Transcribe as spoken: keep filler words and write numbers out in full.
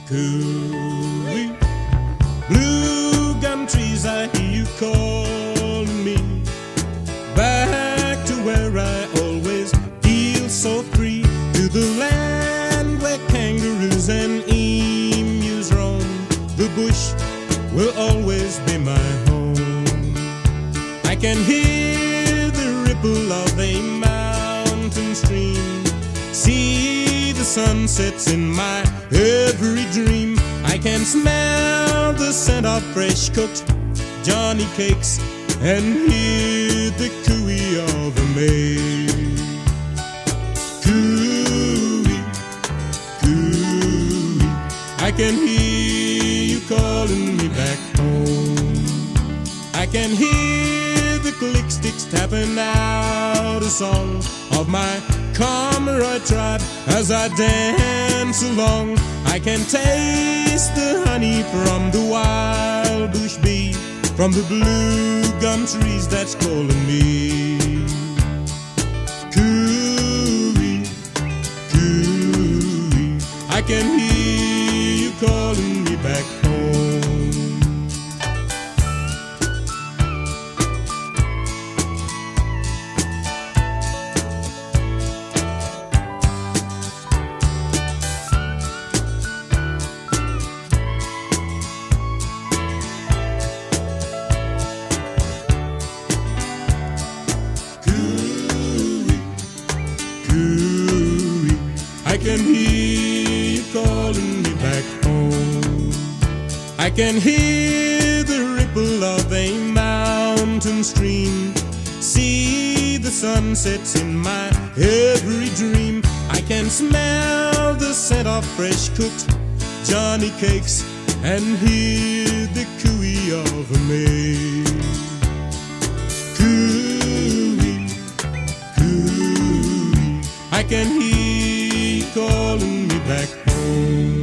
Cooey, blue gum trees, I hear you calling me back to where I always feel so free, to the land where kangaroos and emus roam. The bush will always be my home. I can hear the ripple of a mountain stream, see the sunsets in my every dream. I can smell the scent of fresh cooked Johnny cakes and hear the cooey of a maid. Cooey, cooey, I can hear you calling me back home. I can hear the click sticks tapping out a song of my Comrade tribe as I dance along. I can taste the honey from the wild bush bee, from the blue gum trees that's calling me. Cooey, cooey, I can hear you calling me back home. I can hear you calling me back home. I can hear the ripple of a mountain stream, see the sunsets in my every dream. I can smell the scent of fresh cooked Johnny cakes and hear the cooey of a maid. Cooey, cooey, I can hear you calling me back home.